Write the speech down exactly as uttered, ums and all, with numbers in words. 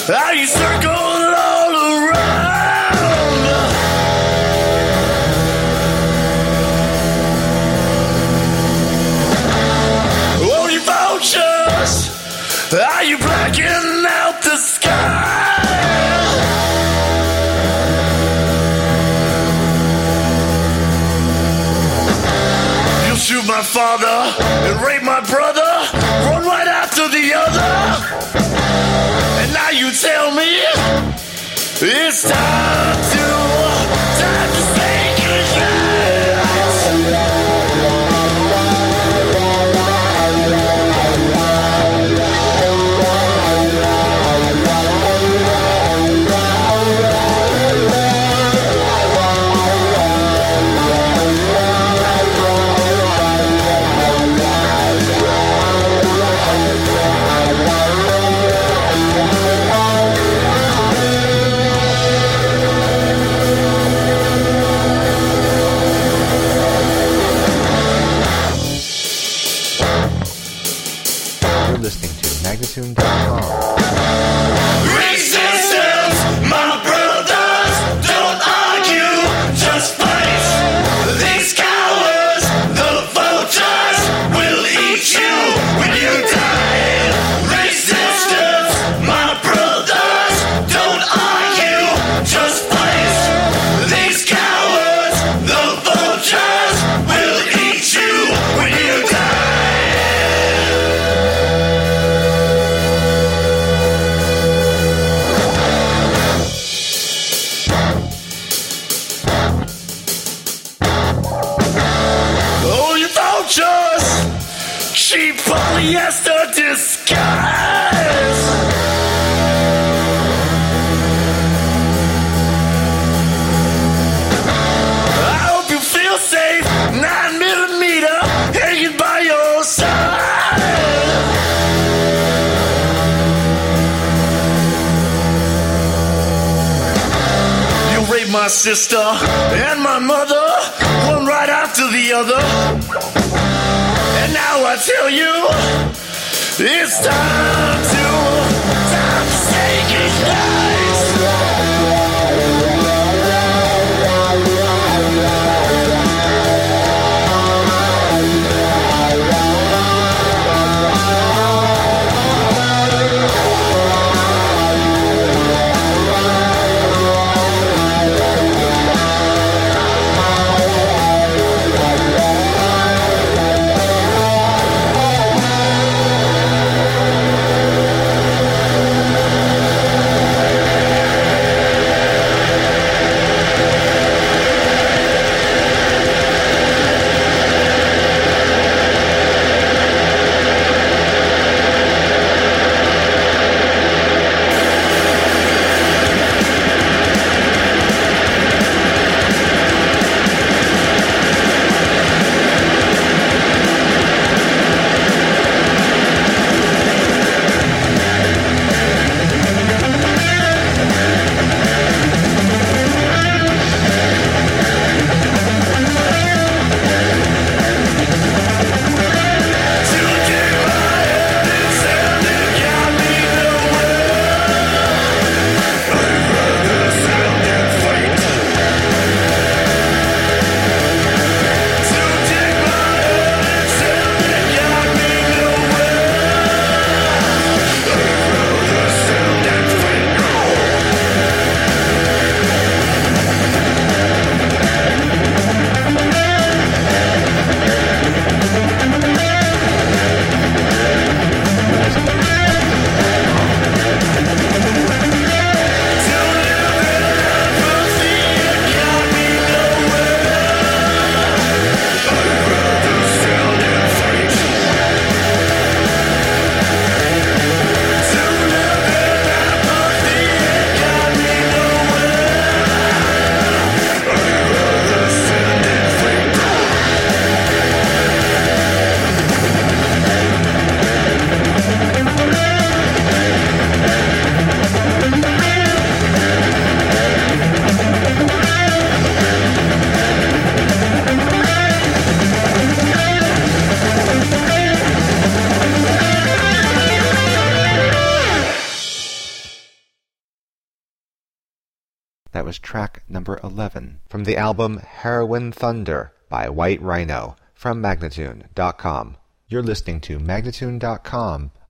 How you circle all around. Oh, you vultures, are you blacking out the sky? You'll shoot my father and rape my brother, run right after the other. And now you tell me it's time to, time to say goodnight. Listening to Magnatune dot com. Resistance, my brothers, don't argue, just fight. These cowards, the vultures, will eat you when you die. Resistance, my brothers, don't argue, just fight. These cowards, the vultures, will eat you when you die. Oh, you vultures, cheap polyester disguise. I hope you feel safe, nine millimeter hanging by your side. You raped my sister and my mother, one right after the other. And now I tell you, it's time to, time to say goodnight. That was track number eleven from the album Heroin Thunder by White Rhino from Magnatune dot com. You're listening to Magnatune dot com